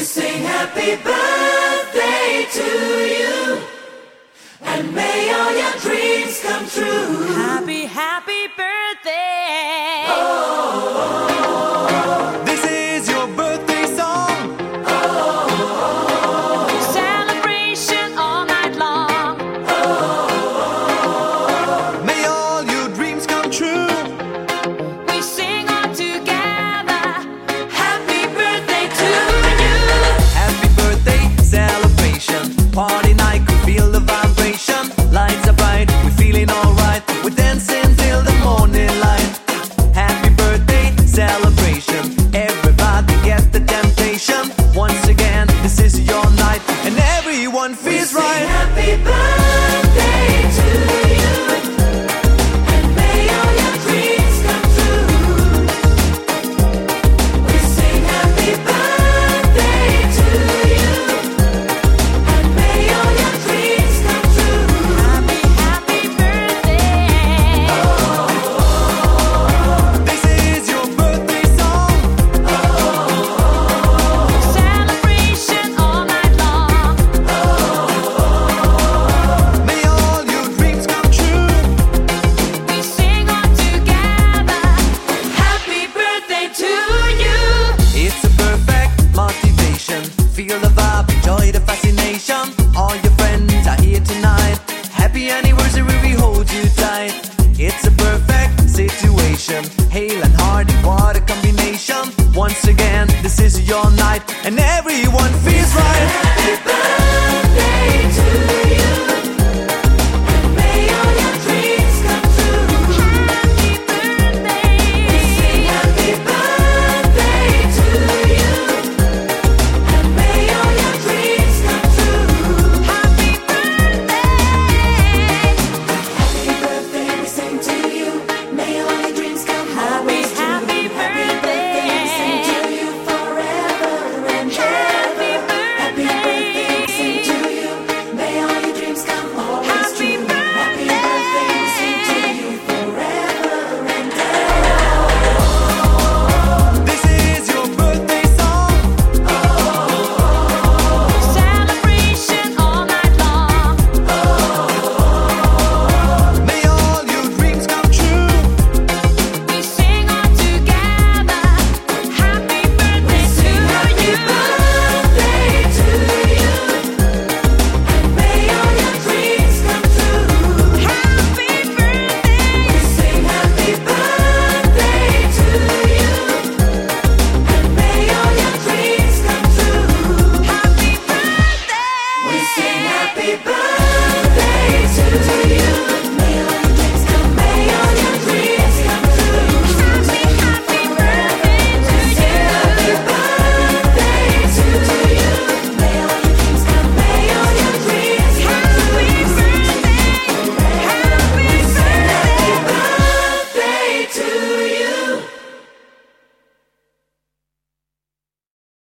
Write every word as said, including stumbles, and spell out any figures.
sing happy birthday to you, and may all your dreams come true. Happy, happy birthday. Oh, oh, oh. This is your birthday song. Oh, oh, oh. Celebration all night long. Oh, oh, oh. May all your dreams come true. We sing all together. Happy birthday to you. Happy birthday celebration. Party night, we feel the vibration. Lights are bright, we're feeling alright. We're dancing till the morning light. Happy birthday celebration. Everybody get the temptation. Once again, this is your night, and everyone feels We sing right. happy birthday to you, and may all your dreams come true. We sing happy birthday to you, and may all your dreams come true. Happy, happy birthday. This is your birthday song. Celebration all night long. May all your dreams come true. We sing all together. Happy birthday to you. It's a perfect motivation. Feel the vibe, enjoy the fascination. All your friends are here tonight. Happy anniversary, we hold you tight. It's a perfect situation. Hale and Hardy, what a combination. Once again, this is your night, and everyone feels right. Happy birthday